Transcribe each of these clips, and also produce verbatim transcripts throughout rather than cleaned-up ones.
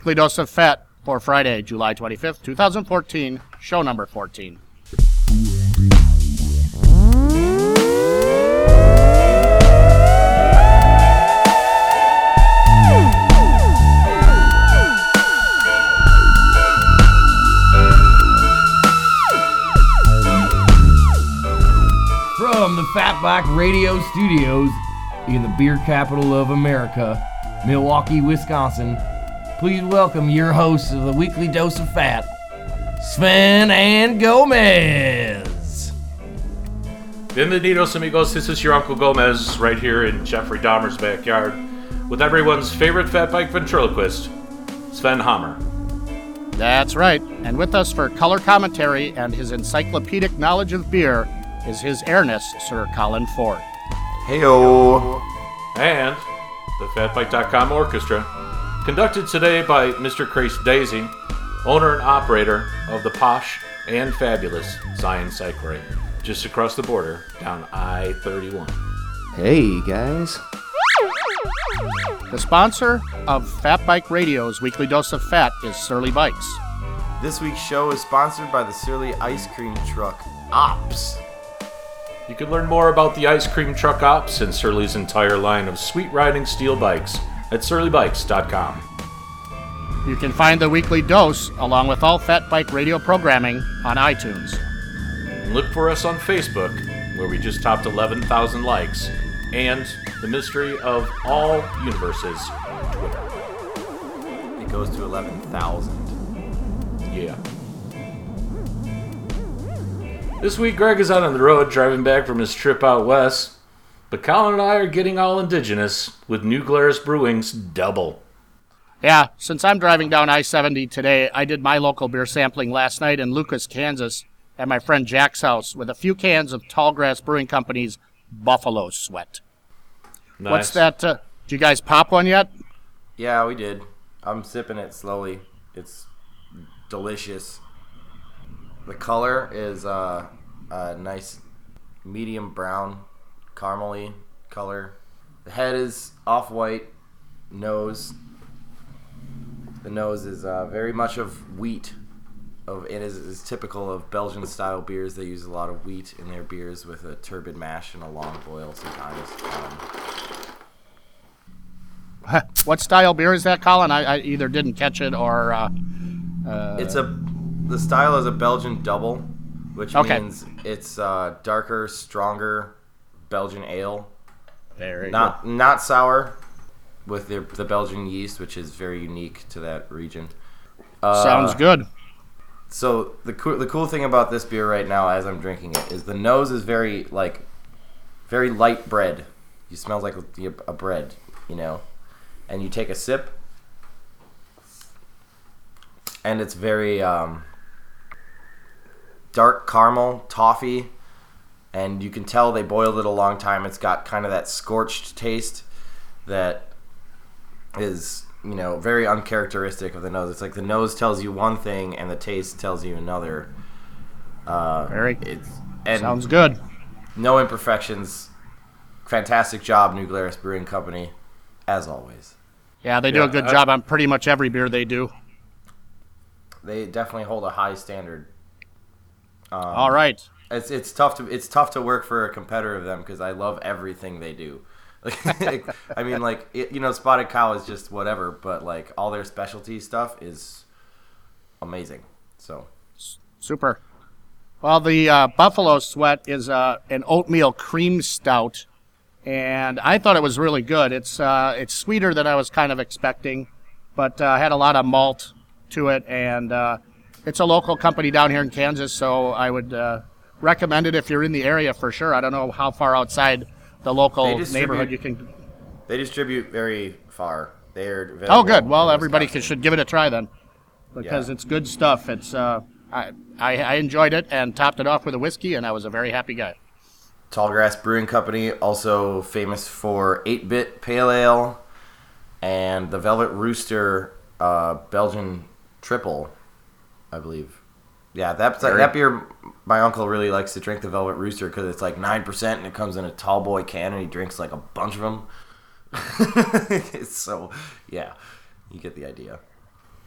Weekly Dose of Fat for Friday, July twenty-fifth, twenty fourteen, show number fourteen. From the Fatback Radio Studios in the beer capital of America, Milwaukee, Wisconsin, please welcome your hosts of the Weekly Dose of Fat, Sven and Gomez. Bienvenidos amigos, this is your Uncle Gomez right here in Jeffrey Dahmer's backyard with everyone's favorite fat bike ventriloquist, Sven Hammer. That's right, and with us for color commentary and his encyclopedic knowledge of beer is His Airness, Sir Colin Ford. Heyo. And the fat bike dot com Orchestra, conducted today by Mister Crace Daisy, owner and operator of the posh and fabulous Zion Cyclery, just across the border down I thirty-one. Hey, guys. The sponsor of Fat Bike Radio's Weekly Dose of Fat is Surly Bikes. This week's show is sponsored by the Surly Ice Cream Truck, Ops. You can learn more about the Ice Cream Truck Ops and Surly's entire line of sweet riding steel bikes at surly bikes dot com. You can find the Weekly Dose, along with all Fat Bike Radio programming, on iTunes. And look for us on Facebook, where we just topped eleven thousand likes, and the mystery of all universes, Twitter. It goes to eleven thousand. Yeah. This week, Greg is out on the road driving back from his trip out west, but Colin and I are getting all indigenous with New Glarus Brewing's Double. Yeah, since I'm driving down I seventy today, I did my local beer sampling last night in Lucas, Kansas, at my friend Jack's house with a few cans of Tallgrass Brewing Company's Buffalo Sweat. Nice. What's that? Uh, did you guys pop one yet? Yeah, we did. I'm sipping it slowly. It's delicious. The color is uh, a nice medium brown, caramely color. The head is off-white. Nose. The nose is uh, very much of wheat. Of it is, is typical of Belgian-style beers. They use a lot of wheat in their beers with a turbid mash and a long boil sometimes. Um, What style beer is that, Colin? I, I either didn't catch it or... Uh, uh, it's a... The style is a Belgian double, which okay. means it's uh, darker, stronger Belgian ale. Very not good. Not sour, with the the Belgian yeast, which is very unique to that region. Uh, Sounds good. So the cool the cool thing about this beer right now, as I'm drinking it, is the nose is very like very light bread. You smell like a, a bread, you know, and you take a sip, and it's very. Um, Dark caramel, toffee, and you can tell they boiled it a long time. It's got kind of that scorched taste that is, you know, very uncharacteristic of the nose. It's like the nose tells you one thing and the taste tells you another. Uh, very. It's, and sounds good. No imperfections. Fantastic job, New Glarus Brewing Company, as always. Yeah, they do yeah, a good I, job on pretty much every beer they do. They definitely hold a high standard. Um, All right. It's it's tough to it's tough to work for a competitor of them because I love everything they do. Like, I mean, like it, you know, Spotted Cow is just whatever, but like all their specialty stuff is amazing. So super. Well, the uh, Buffalo Sweat is uh, an oatmeal cream stout, and I thought it was really good. It's uh, it's sweeter than I was kind of expecting, but uh, had a lot of malt to it, and. Uh, It's a local company down here in Kansas, so I would uh, recommend it if you're in the area for sure. I don't know how far outside the local neighborhood you can. They distribute very far. They're oh, good. Well, everybody can, should give it a try then, because yeah. it's good stuff. It's uh, I, I I enjoyed it and topped it off with a whiskey, and I was a very happy guy. Tallgrass Brewing Company, also famous for eight-bit Pale Ale and the Velvet Rooster uh, Belgian Triple. I believe. Yeah, that, that beer, my uncle really likes to drink the Velvet Rooster because it's like nine percent and it comes in a tall boy can and he drinks like a bunch of them. So, yeah, you get the idea.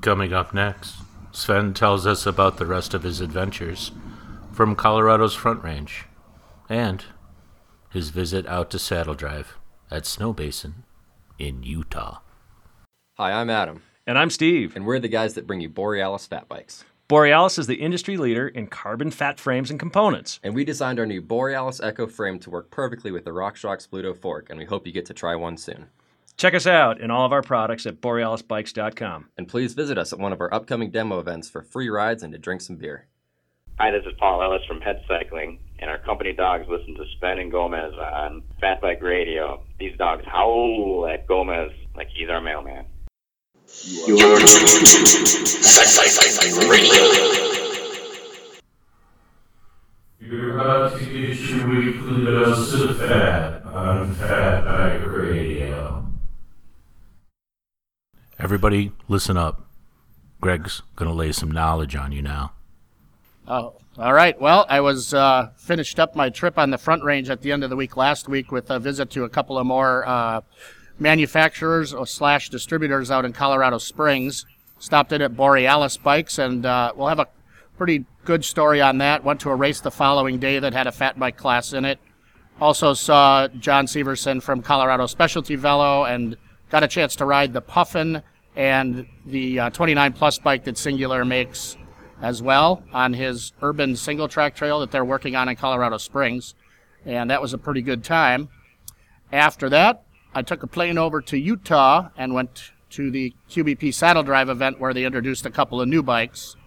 Coming up next, Sven tells us about the rest of his adventures from Colorado's Front Range and his visit out to Saddle Drive at Snow Basin in Utah. Hi, I'm Adam, And I'm Steve. and we're the guys that bring you Borealis Fat Bikes. Borealis is the industry leader in carbon fat frames and components. And we designed our new Borealis Echo frame to work perfectly with the RockShox Bluto fork, and we hope you get to try one soon. Check us out and all of our products at borealis bikes dot com. And please visit us at one of our upcoming demo events for free rides and to drink some beer. Hi, this is Paul Ellis from Head Cycling, and our company dogs listen to Sven and Gomez on Fat Bike Radio. These dogs howl at Gomez like he's our mailman. You're listening to Fat Bike Radio. You're about to get your weekly dose of fat on Fat Bike Radio. Everybody, listen up. Greg's going to lay some knowledge on you now. Oh, all right. Well, I was uh, finished up my trip on the Front Range at the end of the week last week with a visit to a couple of more uh, manufacturers or slash distributors out in Colorado Springs. Stopped in at Borealis Bikes, and uh, we'll have a pretty good story on that. Went to a race the following day that had a fat bike class in it. Also saw John Severson from Colorado Specialty Velo and got a chance to ride the Puffin and the uh, twenty-nine plus bike that Singular makes as well on his urban single track trail that they're working on in Colorado Springs. And that was a pretty good time. After that, I took a plane over to Utah and went to the Q B P Saddle Drive event where they introduced a couple of new bikes.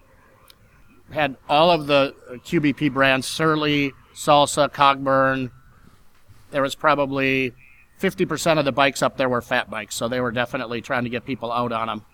Had all of the Q B P brands, Surly, Salsa, Cogburn. There was probably fifty percent of the bikes up there were fat bikes, so they were definitely trying to get people out on them.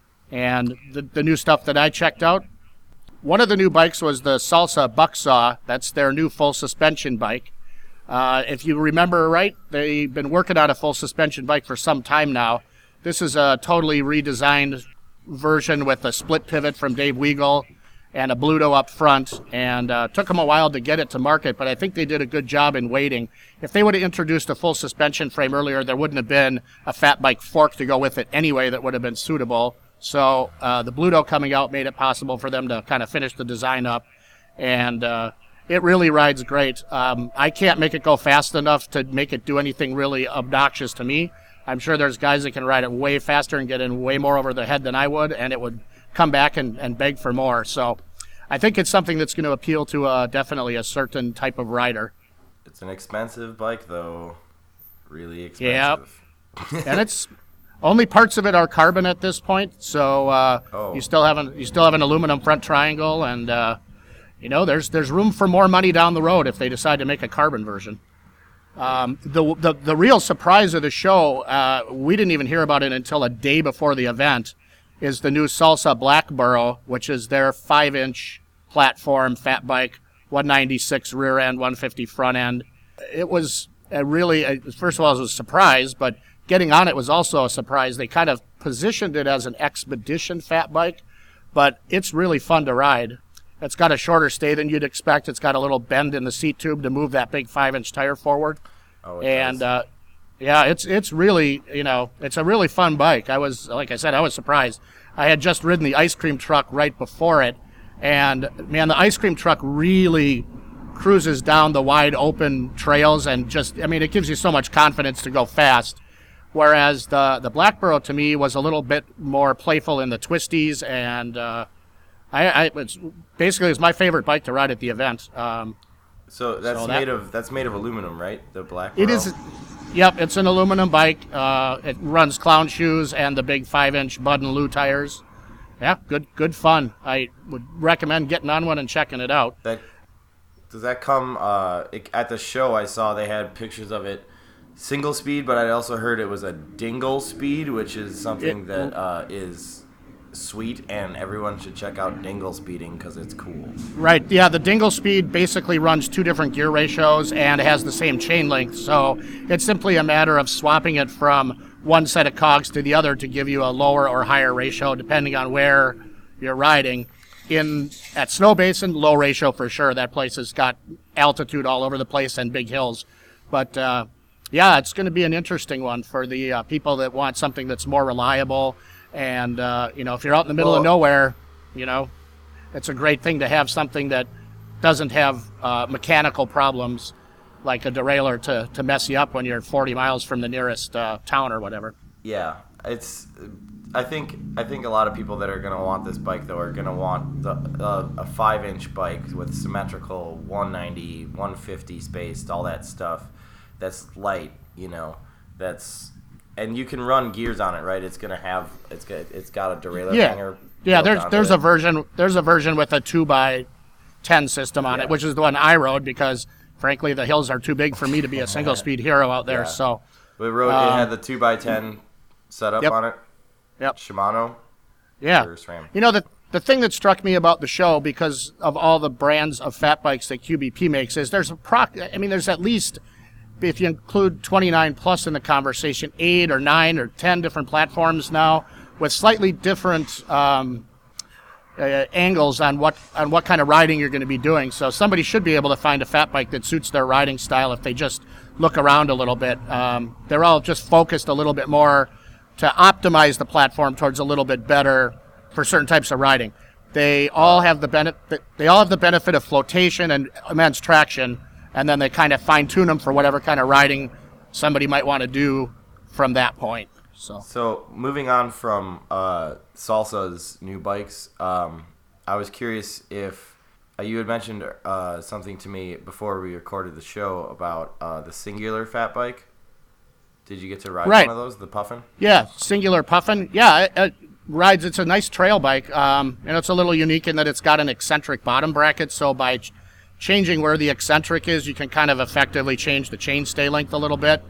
And the, the new stuff that I checked out, one of the new bikes was the Salsa Bucksaw. That's their new full suspension bike. Uh, if you remember right, they've been working on a full suspension bike for some time now. This is a totally redesigned version with a split pivot from Dave Weigel and a Bluto up front, and uh, took them a while to get it to market, but I think they did a good job in waiting. If they would have introduced a full suspension frame earlier, there wouldn't have been a fat bike fork to go with it anyway that would have been suitable. So uh, the Bluto coming out made it possible for them to kind of finish the design up, and uh, it really rides great. Um, I can't make it go fast enough to make it do anything really obnoxious to me. I'm sure there's guys that can ride it way faster and get in way more over the head than I would, and it would come back and, and beg for more. So I think it's something that's going to appeal to uh, definitely a certain type of rider. It's an expensive bike, though. Really expensive. Yeah, and it's only parts of it are carbon at this point. So uh, Oh. you still have an you still have an aluminum front triangle, and uh, you know there's there's room for more money down the road if they decide to make a carbon version. Um, the, the the real surprise of the show, uh, we didn't even hear about it until a day before the event, is the new Salsa Blackboro, which is their five-inch platform fat bike, one ninety-six rear end, one fifty front end. It was a really, a, first of all, it was a surprise, but getting on it was also a surprise. They kind of positioned it as an expedition fat bike, but it's really fun to ride. It's got a shorter stay than you'd expect. It's got a little bend in the seat tube to move that big five-inch tire forward. Oh, it and does. uh, yeah, it's it's really, you know, it's a really fun bike. I was, like I said, I was surprised. I had just ridden the ice cream truck right before it, and man, the ice cream truck really cruises down the wide open trails, and just, I mean, it gives you so much confidence to go fast. Whereas the the Blackboro to me was a little bit more playful in the twisties, and uh, I, I it's basically it's my favorite bike to ride at the event. Um, So that's So that- made of that's made of aluminum, right? The black. It is, yep, it's an aluminum bike. Uh, it runs clown shoes and the big five-inch Bud and Lou tires. Yeah, good good fun. I would recommend getting on one and checking it out. That does that come uh, it, at the show? I saw they had pictures of it, single speed, but I also heard it was a dingle speed, which is something It- that uh, is sweet, and everyone should check out dingle speeding because it's cool. Right, yeah, the Dingle Speed basically runs two different gear ratios and has the same chain length, so it's simply a matter of swapping it from one set of cogs to the other to give you a lower or higher ratio depending on where you're riding. In at Snow Basin, low ratio for sure. That place has got altitude all over the place and big hills. But uh, yeah, it's going to be an interesting one for the uh, people that want something that's more reliable And, uh, you know, if you're out in the middle Well- of nowhere, you know, it's a great thing to have something that doesn't have uh, mechanical problems like a derailleur to, to mess you up when you're forty miles from the nearest uh, town or whatever. Yeah, it's. I think I think a lot of people that are gonna want this bike though are gonna want the uh, a five inch bike with symmetrical one ninety, one fifty spaced, all that stuff. That's light, you know. That's and you can run gears on it, right? It's gonna have it's got it's got a derailleur Yeah, hanger. yeah. built There's onto there's it. a version there's a version with a two by ten system on Yeah. it, which is the one I rode because frankly the hills are too big for me to be a single speed hero out there. Yeah. So But it, rode, it had the two by ten setup Yep. on it. Yep. Shimano. yeah, Or SRAM. you know the the thing that struck me about the show because of all the brands of fat bikes that Q B P makes is there's a proc. I mean there's at least, if you include twenty-nine plus in the conversation, eight or nine or ten different platforms now with slightly different um, uh, angles on what on what kind of riding you're going to be doing. So somebody should be able to find a fat bike that suits their riding style if they just look around a little bit. Um, they're all just focused a little bit more to optimize the platform towards a little bit better for certain types of riding. They all have the benefit. They all have the benefit of flotation and immense traction. And then they kind of fine-tune them for whatever kind of riding somebody might want to do from that point. So So moving on from uh, Salsa's new bikes, um, I was curious if uh, you had mentioned uh, something to me before we recorded the show about uh, the Singular fat bike. Did you get to ride Right. one of those, the Puffin? yeah, Singular Puffin. Yeah, it, it rides. It's a nice trail bike, um, and it's a little unique in that it's got an eccentric bottom bracket. So by ch- changing where the eccentric is, you can kind of effectively change the chainstay length a little bit.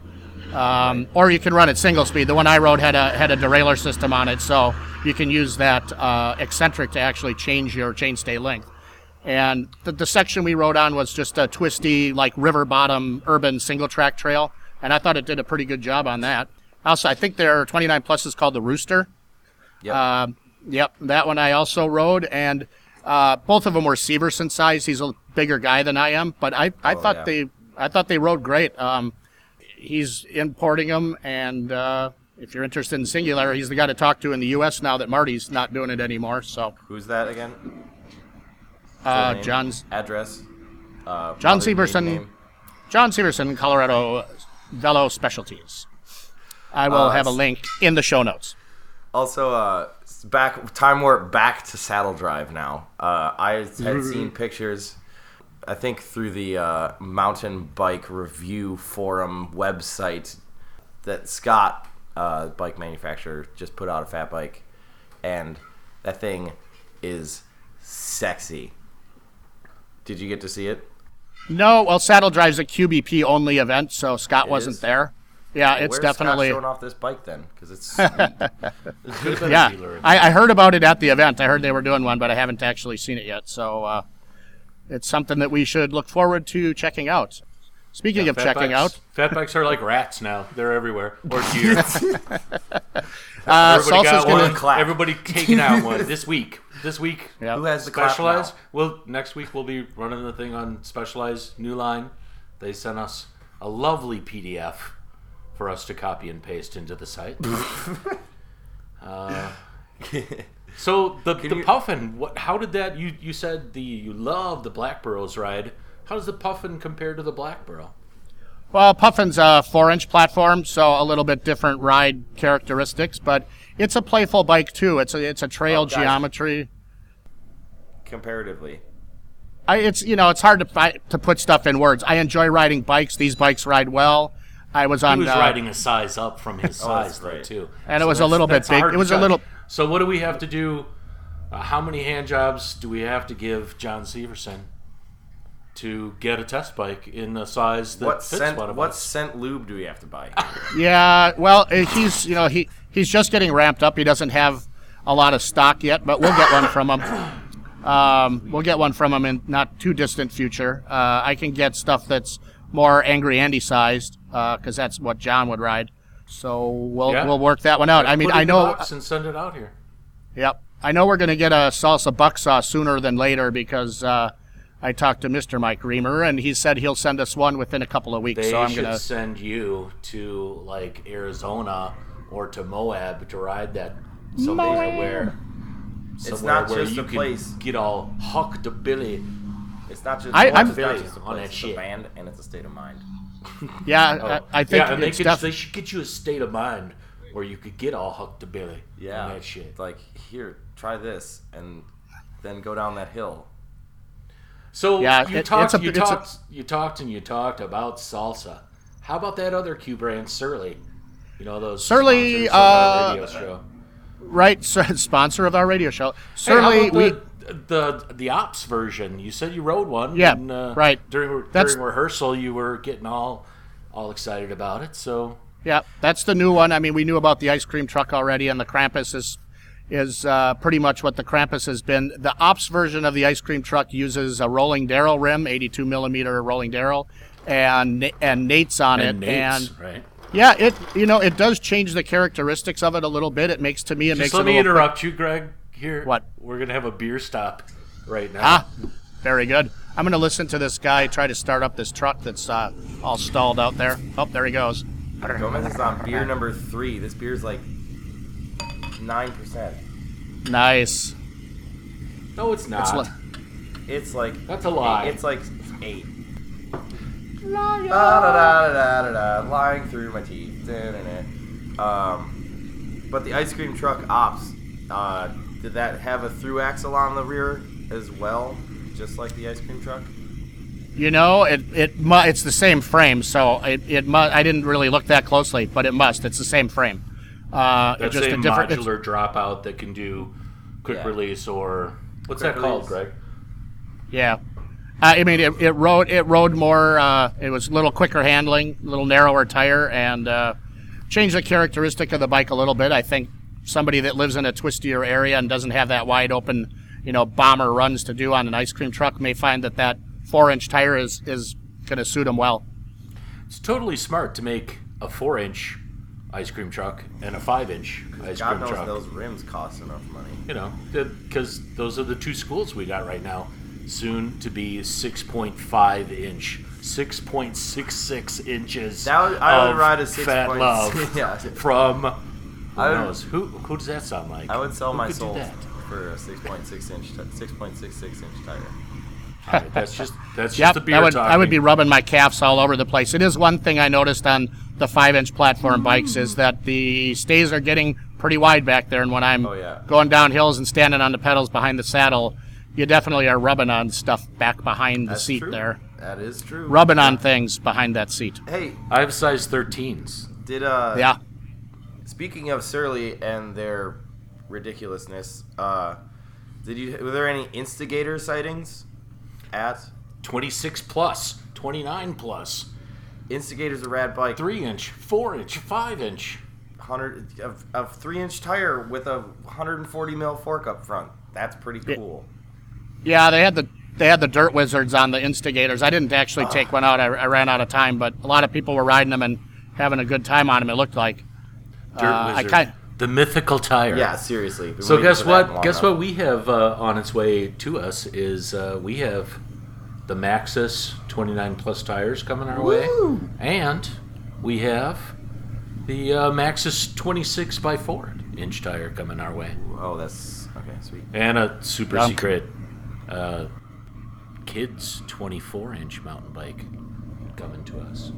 Um, or you can run it single speed. The one I rode had a had a derailleur system on it, so you can use that uh, eccentric to actually change your chainstay length. And the, the section we rode on was just a twisty, like river bottom urban single track trail, and I thought it did a pretty good job on that. Also, I think their twenty-nine plus is called the Rooster. Yep. Uh, yep, that one I also rode, and uh, both of them were Severson size. He's a bigger guy than I am, but I, I Oh, thought yeah. they I thought they rode great. Um, he's importing them, and uh, if you're interested in Singular, he's the guy to talk to in the U S now that Marty's not doing it anymore. So, Who's that again? uh, Full name, John's address. Uh, John mother's maiden Severson, name? John Severson, Colorado Velo Specialties. I will Uh, have a link in the show notes. Also, uh, back time warp back to Saddle Drive now. Uh, I had seen pictures, I think through the uh, mountain bike review forum website, that Scott, uh, bike manufacturer, just put out a fat bike, and that thing is sexy. Did you get to see it? No, well, Saddle Drive's a Q B P only event, so Scott It wasn't is? there. Yeah, it's Where's definitely. Scott showing off this bike then? Because it's sweet. Yeah, I, I heard about it at the event. I heard they were doing one, but I haven't actually seen it yet. So uh, it's something that we should look forward to checking out. Speaking of Fat checking bikes, out, fat bikes are like rats now. They're everywhere. Or deer. uh, everybody Salsa's got gonna. one. clap. Everybody taking out one this week. This week, Yeah. Who has the clap Specialized. now? Well, next week we'll be running the thing on Specialized new line. They sent us a lovely P D F for us to copy and paste into the site. uh, so the the you- Puffin, what? How did that? You you said the you love the Black Burrows ride. How does the Puffin compare to the Black Burrow? Well, Puffin's a four-inch platform, so a little bit different ride characteristics, but it's a playful bike too. It's a it's a trail Oh, guys. geometry. Comparatively. I, it's you know it's hard to fi- to put stuff in words. I enjoy riding bikes. These bikes ride well. I was on. He was uh, ring a size up from his Oh, that's size though great. too, And it was a that's- little bit that's big. hard It to was a judge. little- So what do we have to do? Uh, how many hand jobs do we have to give John Severson to get a test bike in the size that What fits scent? one of What us? scent lube do we have to buy? Yeah, well, uh, he's you know he he's just getting ramped up. He doesn't have a lot of stock yet, but we'll get one from him. Um, we'll get one from him in not too distant future. Uh, I can get stuff that's more Angry Andy sized because that's what John would ride. So we'll Yeah. we'll work that one out. I mean, Put it I in the know. box and send it out here. Yep, I know we're going to get a salsa bucksaw sooner than later because uh, I talked to Mister Mike Reamer and he said he'll send us one within a couple of weeks. They so I'm should gonna. send you to like Arizona or to Moab to ride that somewhere where It's somewhere not where just you a can place. get all hucked Billy. It's not just, I- it's I'm- not Billy just a on place, that it's shit. a band, and it's a state of mind. Yeah, Oh, I, I think yeah, and they, it's could, def- they should get you a state of mind where you could get all hucked to Billy Yeah, on that shit. like, here, try this, and then go down that hill. So Yeah, you it- talked, it's a- you it's a- talked, you talked, and you talked about salsa. How about that other Q brand, Surly? You know those Surly, sponsors of our uh, radio show. right. So, sponsor of our radio show. Hey, how Certainly, about we. the, the the ops version. You said you rode one. Yeah, and, uh, right. During That's- during rehearsal, you were getting all all excited about it. So Yeah, that's the new one. I mean, we knew about the ice cream truck already, and the Krampus is is uh, pretty much what the Krampus has been. The ops version of the ice cream truck uses a rolling Darrell rim, eighty-two millimeter rolling Darrell, and and Nate's on and it. Nate's, and right. yeah, it you know it does change the characteristics of it a little bit. It makes to me it Just makes let it a me little interrupt you, Greg. Here, What? We're gonna have a beer stop right now. Ah, very good. I'm going to listen to this guy try to start up this truck that's uh, all stalled out there. Oh, there he goes. Gomez is on beer number three. This beer's like nine percent. Nice. No, it's not. It's li- It's like That's a lie. It's like eight. Da da da da da da, lying through my teeth. Da-da-da. Um, but the ice cream truck ops, uh, did that have a through axle on the rear as well, just like the ice cream truck? You know, it it mu- it's the same frame, so it it mu- I didn't really look that closely, but it must. It's the same frame. Uh, That's just a a different. it's- modular dropout that can do quick Yeah. release or what's Quick that called, release. Greg? Yeah, uh, I mean it, it rode it rode more. Uh, it was a little quicker handling, a little narrower tire, and uh, changed the characteristic of the bike a little bit. I think somebody that lives in a twistier area and doesn't have that wide open, you know, bomber runs to do on an ice cream truck may find that that four inch tire is is going to suit them well. It's totally smart to make a four-inch ice cream truck and a five-inch ice God cream knows truck. those rims cost enough money. You know, because those are the two schools we got right now. Soon to be six point five inch, six point six six inches. That would- I would of ride a six fat point- love yeah. from. Who I would- knows? Who who does that sound like? I would sell Who my could do soul that? for a six point six inch, six point six six inch tire. All right, that's just that's Yep, just the beer I would talking. I would be rubbing my calves all over the place. It is one thing I noticed on the five inch platform bikes is that the stays are getting pretty wide back there, and when I'm Oh, yeah. going down hills and standing on the pedals behind the saddle, you definitely are rubbing on stuff back behind the That's seat true. there. That is true. Rubbing on things behind that seat. Hey, I have size thirteens. did uh Yeah. speaking of Surly and their ridiculousness, uh did you were there any instigator sightings at twenty-six plus, twenty-nine plus, Instigator's a rad bike. three inch, four inch, five inch. Hundred of a three inch tire with a one hundred forty mil fork up front. That's pretty cool. Yeah, they had the they had the Dirt Wizards on the Instigators. I didn't actually take one out. I, I ran out of time, but a lot of people were riding them and having a good time on them. It looked like. Dirt Uh, I Wizard, kind- the mythical tire. Yeah, seriously. Been So waiting guess for that what? long Guess enough. what we have uh, on its way to us is uh, we have the Maxxis twenty-nine plus tires coming our way, and we have the uh, Maxxis twenty-six by four inch tire coming our way, Oh, that's okay. Sweet. and a super Yeah. secret uh, kids twenty-four inch mountain bike coming to us.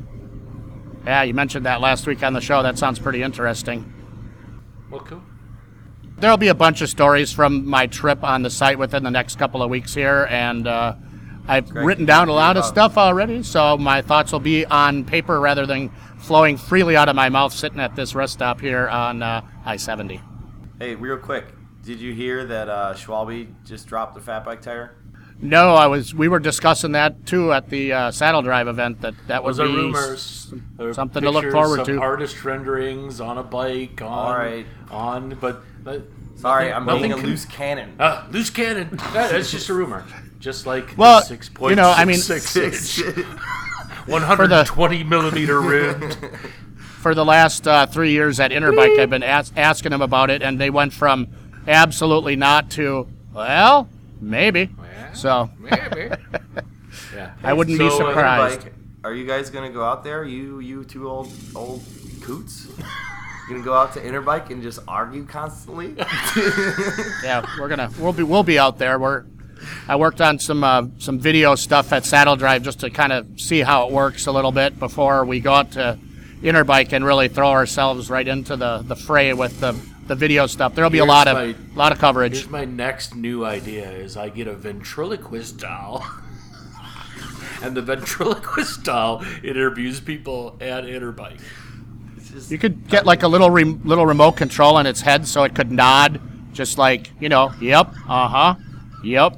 Yeah, you mentioned that last week on the show. That sounds pretty interesting. Well, cool. There'll be a bunch of stories from my trip on the site within the next couple of weeks here, and uh, I've Greg, written down a lot of uh, stuff already, so my thoughts will be on paper rather than flowing freely out of my mouth sitting at this rest stop here on uh, I seventy. Hey, real quick, did you hear that uh, Schwalbe just dropped the fat bike tire? No, I was. We were discussing that too at the uh, Saddle Drive event. That that would Those are be rumors. There are something to look pictures, forward some to. artist renderings on a bike. On, All right. On, but, but Sorry, nothing- I'm nothing being a con- loose cannon. Ah, loose cannon. That- That's just a rumor. Just like Well, six point you know, I mean- six inch, one hundred twenty millimeter rim. For the last uh, three years at Interbike, I've been as- asking them about it, and they went from absolutely not to well, maybe. So Maybe. Yeah. I wouldn't be So, uh, surprised. Bike, are you guys gonna go out there? You you two old old coots? gonna go out to Interbike and just argue constantly? Yeah, we're gonna we'll be we'll be out there. We're I worked on some uh, some video stuff at Saddle Drive just to kind of see how it works a little bit before we go out to Interbike and really throw ourselves right into the, the fray with the, the video stuff. There'll be Here's a lot of my- lot of coverage. Here's my next new idea: is I get a ventriloquist doll, and the ventriloquist doll interviews people at Interbike. You could get like a little re- little remote control on its head so it could nod, just like, you know, yep, uh huh, yep.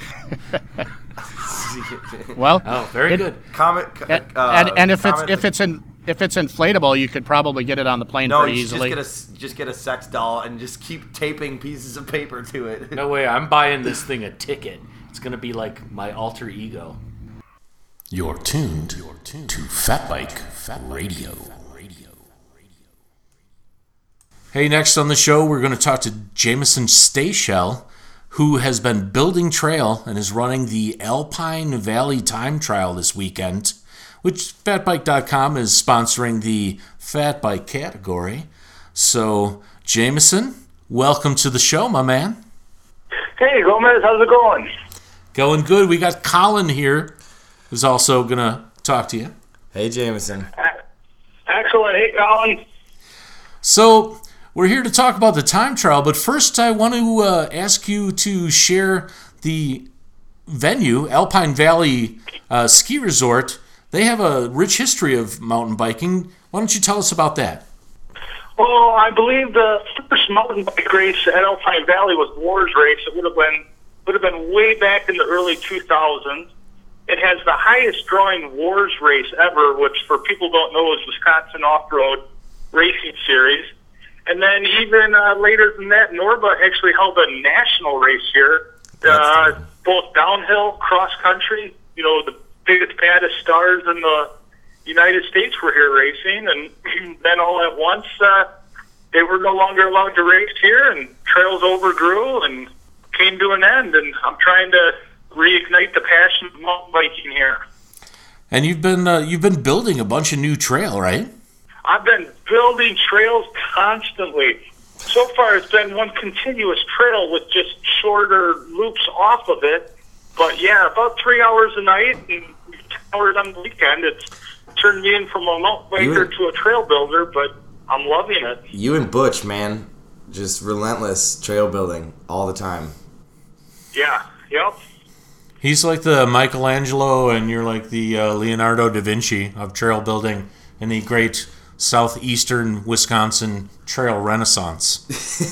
Well, Oh, very it- good. Comment. And, uh, and, and if it's comment- if it's in if it's inflatable, you could probably get it on the plane no, pretty you should easily. just get a just get a sex doll and just keep taping pieces of paper to it. No way, I'm buying this thing a ticket. It's gonna be like my alter ego. You're tuned to Fat Bike Radio. Hey, next on the show, we're going to talk to Jameson Stachel, who has been building trail and is running the Alpine Valley Time Trial this weekend, which Fat Bike dot com is sponsoring the Fat Bike category. So, Jameson, welcome to the show, my man. Hey, Gomez, how's it going? Going good. We got Colin here, who's also going to talk to you. Hey, Jameson. Excellent. Hey, Colin. So, we're here to talk about the time trial, but first I want to uh, ask you to share the venue, Alpine Valley uh, Ski Resort. They have a rich history of mountain biking. Why don't you tell us about that? Well, I believe the first mountain bike race at Alpine Valley was Wars Race. It would have been would have been way back in the early two thousands. It has the highest drawing Wars Race ever, which for people who don't know is Wisconsin Off-Road Racing Series. And then even uh, later than that, Norba actually held a national race here, uh, both downhill, cross country. You know, the biggest, baddest stars in the United States were here racing, and then all at once uh, they were no longer allowed to race here, and trails overgrew and came to an end. And I'm trying to reignite the passion of mountain biking here. And you've been uh, you've been building a bunch of new trail, right? I've been building trails constantly. So far, it's been one continuous trail with just shorter loops off of it. But yeah, about three hours a night and ten hours on the weekend. It's turned me in from a mountain biker to a trail builder, but I'm loving it. You and Butch, man, just relentless trail building all the time. Yeah, yep. He's like the Michelangelo, and you're like the uh, Leonardo da Vinci of trail building in the great southeastern Wisconsin trail renaissance.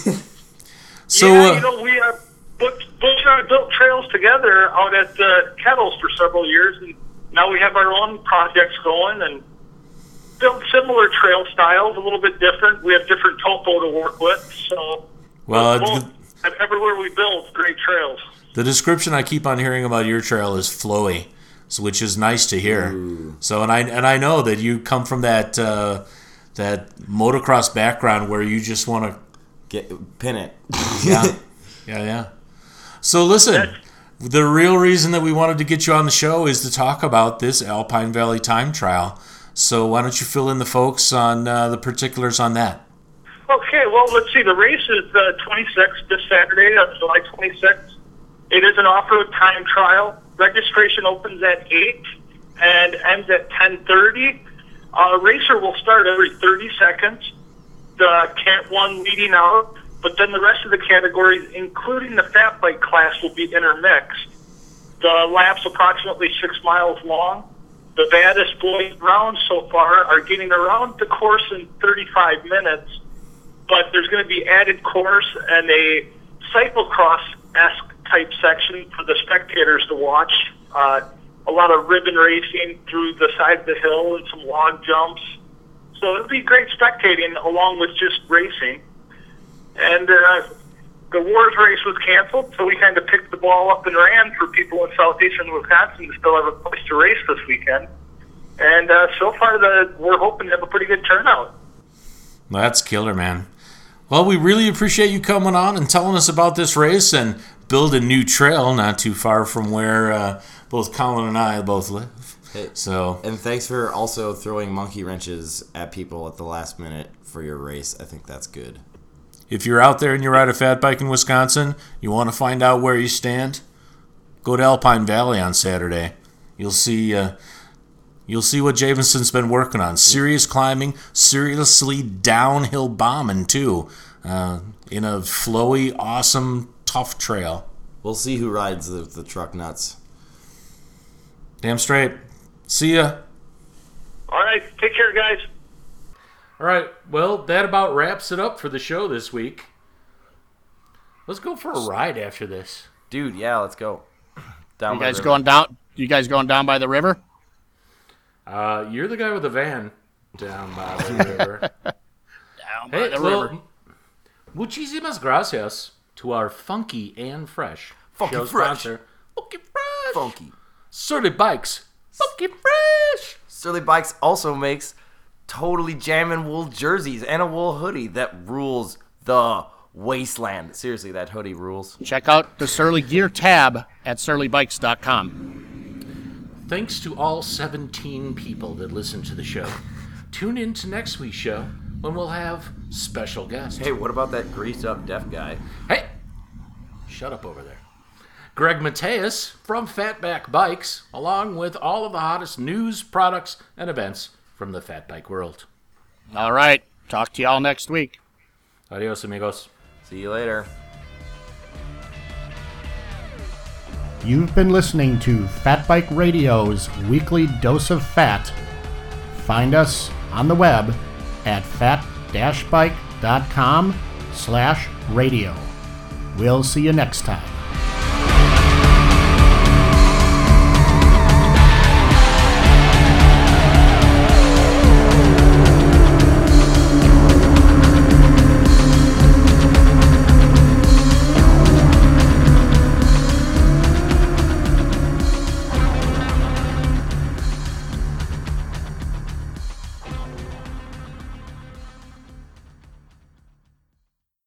So, yeah, uh, you know, we uh, Butch, Butch and I built trails together out at uh, Kettles for several years, and now we have our own projects going and built similar trail styles, a little bit different. We have different topo to work with, so well, both, everywhere we build, great trails. The description I keep on hearing about your trail is flowy, so, which is nice to hear. Ooh. So, and I and I know that you come from that uh, that motocross background where you just want to get pin it. Yeah, yeah, yeah. So, listen, the real reason that we wanted to get you on the show is to talk about this Alpine Valley Time Trial. So, why don't you fill in the folks on uh, the particulars on that? Okay, well, let's see. The race is uh, twenty-sixth, this Saturday, that's July twenty-sixth. It is an off-road time trial. Registration opens at eight and ends at ten thirty. A racer will start every thirty seconds. The Cat one leading out, but then the rest of the categories, including the fat bike class, will be intermixed. The laps approximately six miles long. The baddest boys round so far are getting around the course in thirty-five minutes, but there's going to be added course and a cyclocross-esque type section for the spectators to watch. Uh, a lot of ribbon racing through the side of the hill and some log jumps. So it'll be great spectating along with just racing. And uh, the Wars race was canceled, so we kind of picked the ball up and ran for people in southeastern Wisconsin to still have a place to race this weekend. And uh, so far, the, we're hoping to have a pretty good turnout. That's killer, man. Well, we really appreciate you coming on and telling us about this race and build a new trail not too far from where uh, both Colin and I both live. Hey, so and thanks for also throwing monkey wrenches at people at the last minute for your race. I think that's good. If you're out there and you ride a fat bike in Wisconsin, you want to find out where you stand, go to Alpine Valley on Saturday. You'll see uh, you'll see what Javenson's been working on. Serious climbing, seriously downhill bombing too, uh, in a flowy, awesome, tough trail. We'll see who rides the, the truck nuts. Damn straight. See ya. All right, take care, guys. All right, well, that about wraps it up for the show this week. Let's go for a ride after this. Dude, yeah, let's go. Down You by guys the going down? You guys going down by the river? Uh, you're the guy with the van down by the river. Down by Hey, the well, river. muchísimas gracias to our Funky and Fresh Funky show Fresh. sponsor, Funky Fresh. Funky. Surly Bikes. Funky Fresh. Surly Bikes also makes totally jamming wool jerseys and a wool hoodie that rules the wasteland. Seriously, that hoodie rules. Check out the Surly Gear tab at surly bikes dot com. Thanks to all seventeen people that listen to the show. Tune in to next week's show when we'll have special guests. Hey, what about that greased up deaf guy? Hey! Shut up over there. Greg Mateus from Fatback Bikes, along with all of the hottest news, products, and events from the fat bike world. All right. Talk to y'all next week. Adios, amigos. See you later. You've been listening to Fat Bike Radio's weekly dose of fat. Find us on the web at fat dash bike dot com slash radio. We'll see you next time.